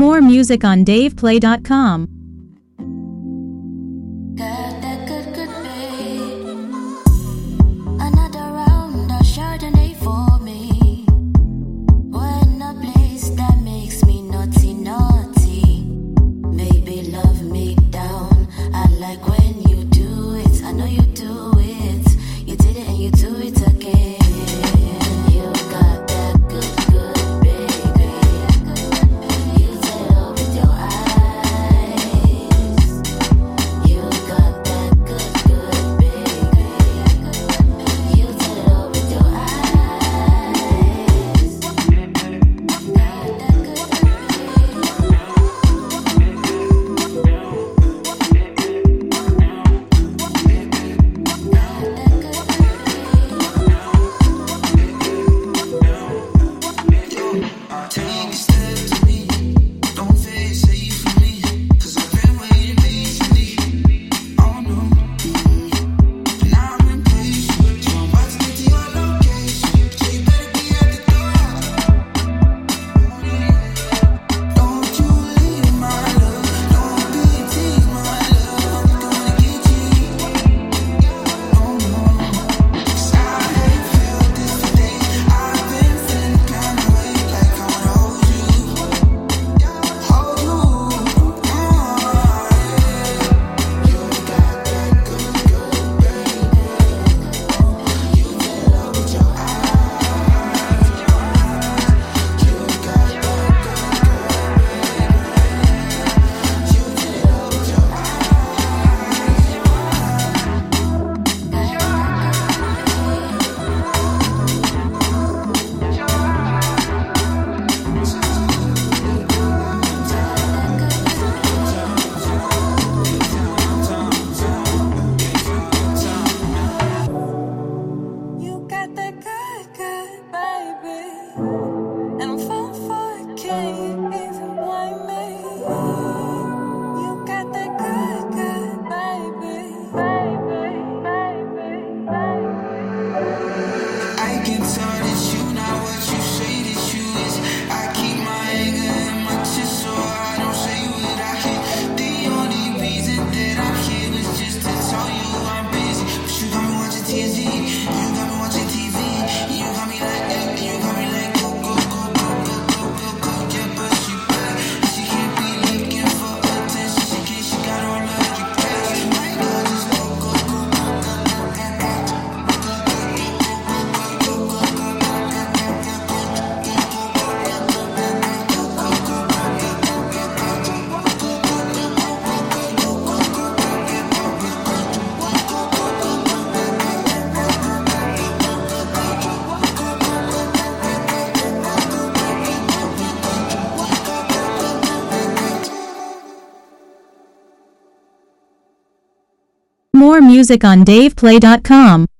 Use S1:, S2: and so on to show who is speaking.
S1: More music on DavePlay.com.
S2: Got that good, good babe. Another round of Chardonnay for me. When a place that makes me naughty, naughty. Maybe love me down. I like when you do it. I know you do it. You did it and you do it again. You got that good, good baby. You tell with your eyes. You got that good, good baby. You tell with your eyes. Got that good,
S3: Take a step to me. Don't face safe for me. 'Cause I've been waiting patiently. Oh no. And I've been patient. So I'm about to get to your location. So you better be at the door. Don't you leave my love. Don't be a tease, my love. I'm gonna get you. No more. 'Cause I ain't felt this today. I've been feeling kind of way like I wanna hold you. Hold you. You got that good, good baby. You tell her with your eyes. You got that good, good baby. You tell her with your
S2: you got that good, good baby. And I'm falling for it, can't even blame me. You got that good, good baby.
S3: I can tell that you not what you say that you is. I keep my anger in my chest so I don't say what I hear. The only reason that I'm here is just to tell you I'm busy. But you got me watching TNT, you got me watching TV. You got me like that, you got me like go, go, go, go, go, go, go, go. Yeah, but she bad. She can't be looking for attention. She can't, she got all of the cash. My God, just go, go, go, go, go, go, go, go.
S1: More music on DavePlay.com.